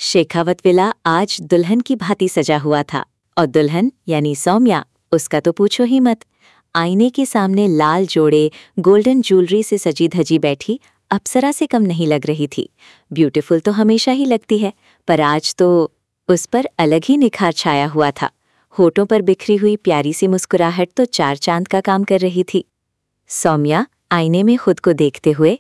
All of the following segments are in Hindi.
शेखावत विला आज दुल्हन की भांति सजा हुआ था और दुल्हन यानी सौम्या, उसका तो पूछो ही मत। आईने के सामने लाल जोड़े गोल्डन ज्वेलरी से सजी धजी बैठी अप्सरा से कम नहीं लग रही थी। ब्यूटीफुल तो हमेशा ही लगती है, पर आज तो उस पर अलग ही निखार छाया हुआ था। होठों पर बिखरी हुई प्यारी सी मुस्कुराहट तो चार चांद का काम कर रही थी। सौम्या आईने में खुद को देखते हुए,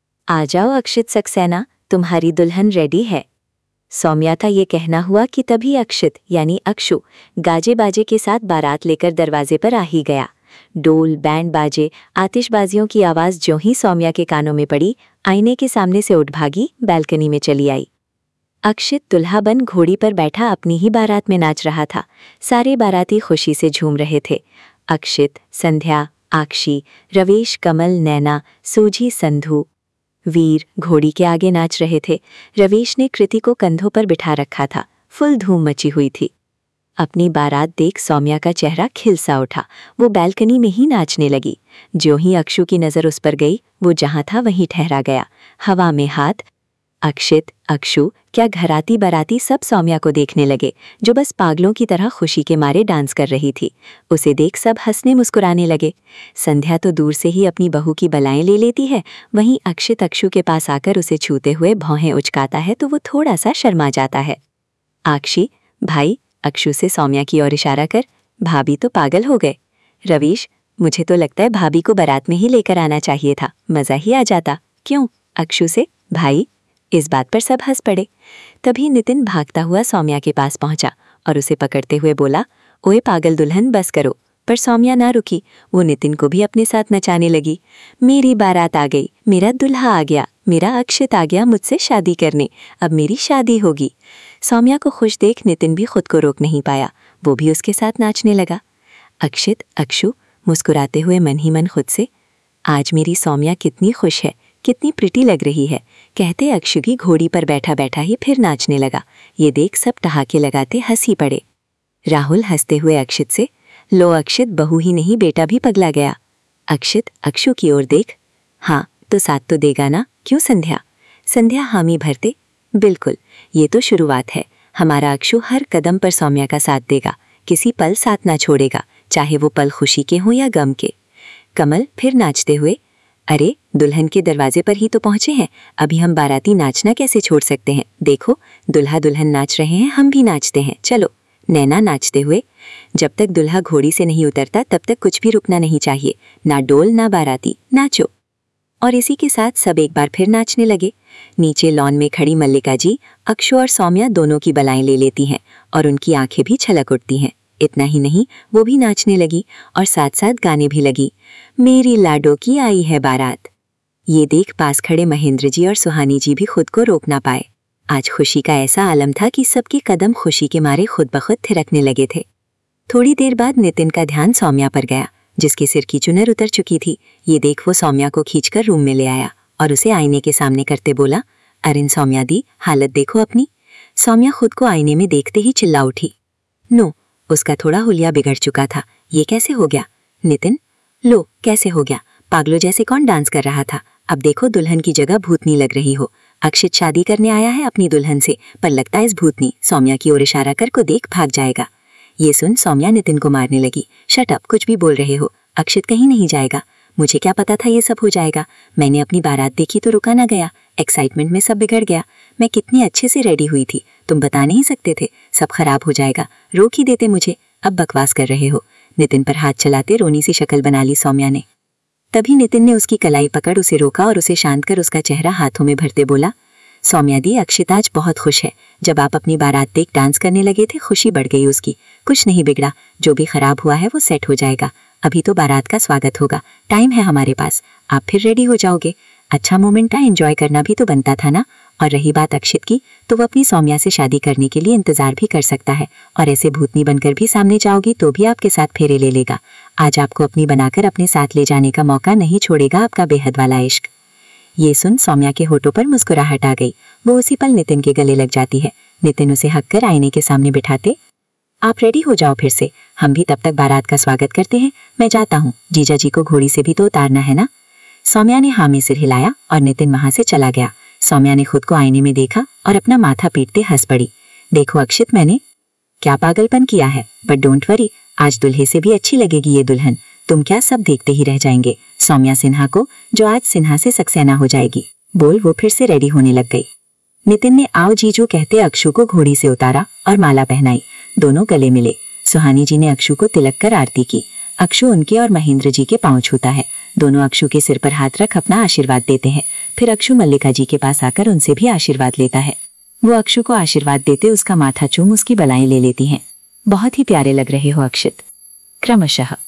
आ जाओ अक्षित सक्सेना, तुम्हारी दुल्हन रेडी है। सौम्या का ये कहना हुआ कि तभी अक्षित यानी अक्षु गाजे बाजे के साथ बारात लेकर दरवाजे पर आ ही गया। डोल, बैंड बाजे, आतिशबाजियों की आवाज ज्यों ही सौम्या के कानों में पड़ी, आईने के सामने से उठ भागी, बालकनी में चली आई। अक्षित दुल्हा बन घोड़ी पर बैठा अपनी ही बारात में नाच रहा था। सारे बाराती खुशी से झूम रहे थे। अक्षित, संध्या, आक्षी, रवेश, कमल, नैना, सूझी, संधू, वीर घोड़ी के आगे नाच रहे थे। रवेश ने कृति को कंधों पर बिठा रखा था। फुल धूम मची हुई थी। अपनी बारात देख सौम्या का चेहरा खिल सा उठा। वो बालकनी में ही नाचने लगी। ज्यों ही अक्षु की नज़र उस पर गई, वो जहां था वहीं ठहरा गया। हवा में हाथ। अक्षित, अक्षु, क्या घराती बाराती सब सौम्या को देखने लगे, जो बस पागलों की तरह खुशी के मारे डांस कर रही थी। उसे देख सब हंसने मुस्कुराने लगे। संध्या तो दूर से ही अपनी बहू की बलाएं ले लेती है, वहीं अक्षित अक्षु के पास आकर उसे छूते हुए भौहें उचकाता है तो वो थोड़ा सा शर्मा जाता है। आक्षी, भाई, अक्षु से सौम्या की ओर इशारा कर, भाभी तो पागल हो गए। रवीश, मुझे तो लगता है भाभी को बारात में ही लेकर आना चाहिए था, मजा ही आ जाता। क्यों? अक्षु से, भाई। इस बात पर सब हंस पड़े। तभी नितिन भागता हुआ सौम्या के पास पहुंचा और उसे पकड़ते हुए बोला, ओए पागल दुल्हन, बस करो। पर सौम्या ना रुकी। वो नितिन को भी अपने साथ नचाने लगी। मेरी बारात आ गई, मेरा दुल्हा आ गया, मेरा अक्षित आ गया मुझसे शादी करने, अब मेरी शादी होगी। सौम्या को खुश देख नितिन भी खुद को रोक नहीं पाया। वो भी उसके साथ नाचने लगा। अक्षित, अक्षु मुस्कुराते हुए मन ही मन खुद से, आज मेरी सौम्या कितनी खुश है, कितनी प्रिटी लग रही है, कहते अक्षु भी घोड़ी पर बैठा बैठा ही फिर नाचने लगा। ये देख सब ठहाके लगाते हंसी पड़े। राहुल हंसते हुए अक्षित से, लो अक्षित, बहू ही नहीं बेटा भी पगला गया। अक्षित अक्षु की ओर देख, हाँ तो साथ तो देगा ना, क्यों संध्या? संध्या हामी भरते, बिल्कुल, ये तो शुरुआत है। हमारा अक्षु हर कदम पर सौम्या का साथ देगा, किसी पल साथ ना छोड़ेगा, चाहे वो पल खुशी के हों या गम के। कमल फिर नाचते हुए, अरे दुल्हन के दरवाजे पर ही तो पहुंचे हैं, अभी हम बाराती नाचना कैसे छोड़ सकते हैं? देखो दुल्हा दुल्हन नाच रहे हैं, हम भी नाचते हैं, चलो। नैना नाचते हुए, जब तक दुल्हा घोड़ी से नहीं उतरता तब तक कुछ भी रुकना नहीं चाहिए, ना डोल ना बाराती, नाचो। और इसी के साथ सब एक बार फिर नाचने लगे। नीचे लॉन में खड़ी मल्लिका जी अक्षु और सौम्या दोनों की बलाएं ले लेती हैं और उनकी आंखें भी छलक उठती हैं। इतना ही नहीं, वो भी नाचने लगी और साथ साथ गाने भी लगी, मेरी लाडो की आई है बारात। ये देख पास खड़े महेंद्र जी और सुहानी जी भी खुद को रोक ना पाए। आज खुशी का ऐसा आलम था कि सबके कदम खुशी के मारे खुद ब खुद थिरकने लगे थे। थोड़ी देर बाद नितिन का ध्यान सौम्या पर गया, जिसके सिर की चुनर उतर चुकी थी। ये देख वो सौम्या को खींचकर रूम में ले आया और उसे आईने के सामने करते बोला, अरे सौम्या दी, हालत देखो अपनी। सौम्या खुद को आईने में देखते ही चिल्ला उठी, नो, उसका थोड़ा हुलिया बिगड़ चुका था, ये कैसे हो गया? नितिन, लो कैसे हो गया? पागलों जैसे कौन डांस कर रहा था? अब देखो दुल्हन की जगह भूतनी लग रही हो। अक्षित शादी करने आया है अपनी दुल्हन से, पर लगता है इस भूतनी सौम्या की ओर इशारा कर को देख भाग जाएगा। ये सुन सौम्या नितिन को मारने लगी, शट अप, कुछ भी बोल रहे हो, अक्षित कहीं नहीं जाएगा। मुझे क्या पता था ये सब हो जाएगा, मैंने अपनी बारात देखी तो रुका ना गया, एक्साइटमेंट में सब बिगड़ गया। मैं कितनी अच्छे से रेडी हुई थी, तुम बता नहीं सकते थे, सब खराब हो जाएगा, रोक ही देते मुझे, अब बकवास कर रहे हो। नितिन पर हाथ चलाते रोनी सी शक्ल बना ली सौम्या ने। तभी नितिन ने उसकी कलाई पकड़ उसे रोका और उसे शांत कर उसका चेहरा हाथों में भरते बोला, सौम्या दी, अक्षित आज बहुत खुश है। जब आप अपनी बारात देख डांस करने लगे थे, खुशी बढ़ गई उसकी। कुछ नहीं बिगड़ा, जो भी खराब हुआ है वो सेट हो जाएगा। अभी तो बारात का स्वागत होगा, टाइम है हमारे पास, आप फिर रेडी हो जाओगे। अच्छा मोमेंट था, एंजॉय करना भी तो बनता था ना। और रही बात अक्षित की, तो वो अपनी सौम्या से शादी करने के लिए इंतजार भी कर सकता है, और ऐसे भूतनी बनकर भी सामने जाओगी तो भी आपके साथ फेरे ले लेगा। आज आपको अपनी बनाकर अपने साथ ले जाने का मौका नहीं छोड़ेगा आपका बेहद वाला इश्क। ये सुन सौम्या के होठों पर मुस्कुराहट आ गई। वो उसी पल नितिन के गले लग जाती है। नितिन उसे हक कर आईने के सामने बिठाते, आप रेडी हो जाओ फिर से, हम भी तब तक बारात का स्वागत करते हैं। मैं जाता हूँ, जीजा जी को घोड़ी से भी तो उतारना है ना। सौम्या ने हाँ में सिर हिलाया और नितिन वहां से चला गया। सौम्या ने खुद को आईने में देखा और अपना माथा पीटते हंस पड़ी। देखो अक्षित, मैंने क्या पागलपन किया है, बट डोंट वरी, आज दुल्हे से भी अच्छी लगेगी ये दुल्हन। तुम क्या सब देखते ही रह जाएंगे सौम्या सिन्हा को, जो आज सिन्हा से सक्सेना हो जाएगी। बोल वो फिर से रेडी होने लग गई। नितिन ने आओ जीजू कहते अक्षु को घोड़ी से उतारा और माला पहनाई। दोनों गले मिले। सुहानी जी ने अक्षु को तिलक कर आरती की। अक्षु उनके और महेंद्र जी के पांव छूता है। दोनों अक्षु के सिर पर हाथ रख अपना आशीर्वाद देते हैं। फिर अक्षु मल्लिका जी के पास आकर उनसे भी आशीर्वाद लेता है। वो अक्षु को आशीर्वाद देते उसका माथा चूम उसकी बलाएं ले लेती हैं। बहुत ही प्यारे लग रहे हो अक्षित। क्रमशः